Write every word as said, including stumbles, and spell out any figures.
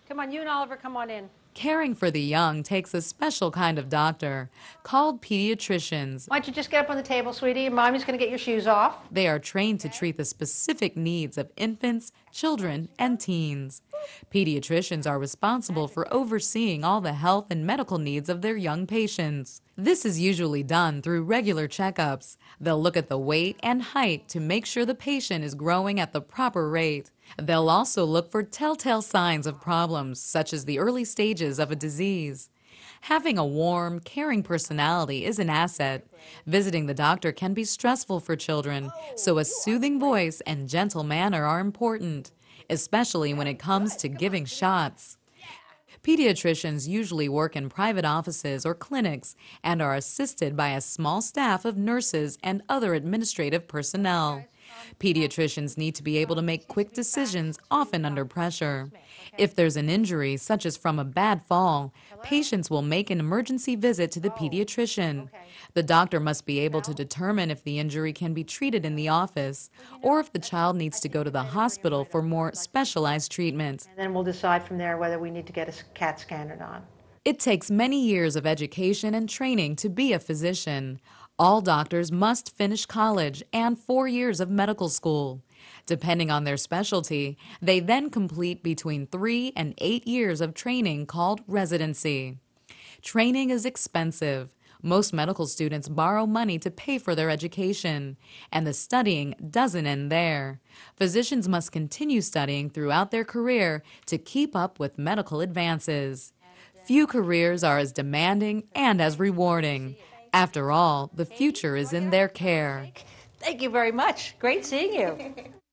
Come on, you and Oliver, come on in. Caring for the young takes a special kind of doctor called pediatricians. Why don't you just get up on the table, sweetie? Mommy's going to get your shoes off. They are trained to treat the specific needs of infants, children, and teens. Pediatricians are responsible for overseeing all the health and medical needs of their young patients. This is usually done through regular checkups. They'll look at the weight and height to make sure the patient is growing at the proper rate. They'll also look for telltale signs of problems, such as the early stages of a disease. Having a warm, caring personality is an asset. Visiting the doctor can be stressful for children, so a soothing voice and gentle manner are important, especially when it comes to giving shots. Pediatricians usually work in private offices or clinics and are assisted by a small staff of nurses and other administrative personnel. Pediatricians need to be able to make quick decisions, often under pressure. If there's an injury, such as from a bad fall, patients will make an emergency visit to the pediatrician. The doctor must be able to determine if the injury can be treated in the office or if the child needs to go to the hospital for more specialized treatment. And then we'll decide from there whether we need to get a CAT scan or not. It takes many years of education and training to be a physician. All doctors must finish college and four years of medical school. Depending on their specialty, they then complete between three and eight years of training called residency. Training is expensive. Most medical students borrow money to pay for their education, and the studying doesn't end there. Physicians must continue studying throughout their career to keep up with medical advances. Few careers are as demanding and as rewarding. After all, the future is in their care. Thank you very much. Great seeing you.